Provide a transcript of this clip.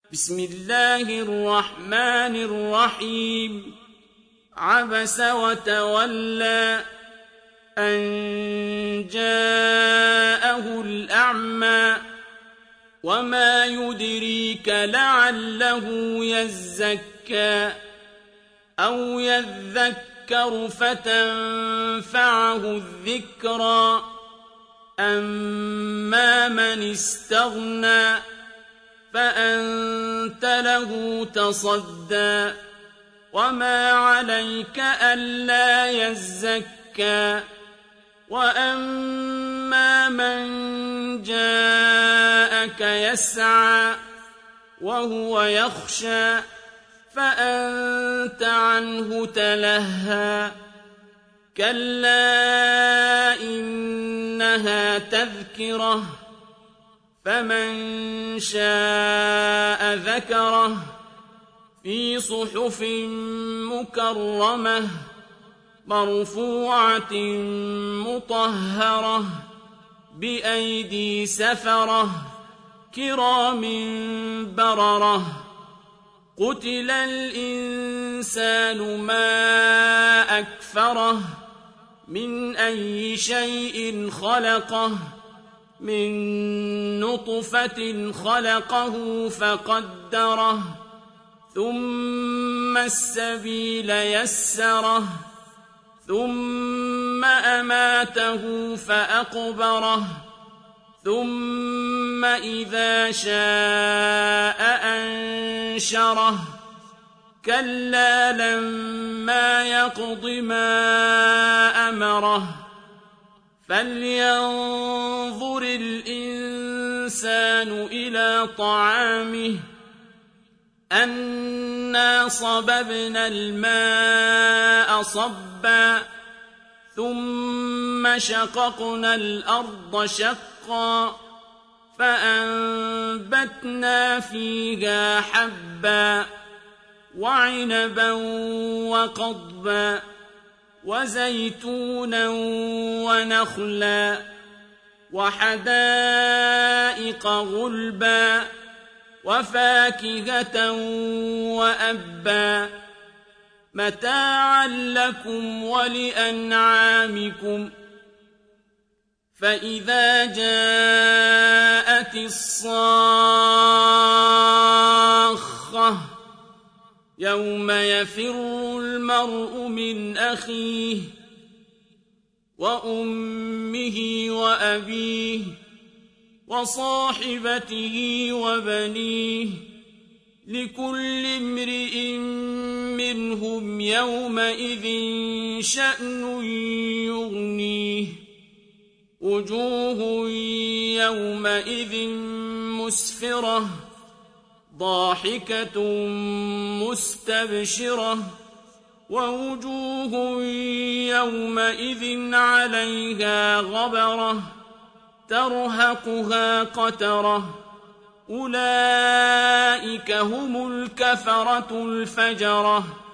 بسم الله الرحمن الرحيم عبس وتولى أن جاءه الأعمى وما يدريك لعله يزكى أو يذكر فتنفعه الذكرى أما من استغنى فأنت له تصدى وما عليك ألا يزكى وأما من جاءك يسعى وهو يخشى فأنت عنه تلهى كلا إنها تذكرة فمن شاء ذكره في صحف مكرمة مرفوعة مطهرة بأيدي سفرة كرام بررة قتل الإنسان ما أكفره من أي شيء خلقه من نطفة خلقه فقدره ثم السبيل يسره ثم أماته فأقبره ثم إذا شاء أنشره كلا لما يقض ما أمره فلينظر الإنسان إلى طعامه أنا صببنا الماء صبا ثم شققنا الأرض شقا فأنبتنا فيها حبا وعنبا وقضبا وزيتونا ونخلا وحدائق غلبا وفاكهة وأبا متاعا لكم ولأنعامكم فإذا جاءت الصاخة يوم يفر المرء من أخيه وأمه وأبيه وصاحبته وبنيه لكل امرئ منهم يومئذ شأن يغنيه وجوه يومئذ مسفرة ضاحكة مستبشرة ووجوه يومئذ عليها غبرة ترهقها قترة أولئك هم الكفرة الفجرة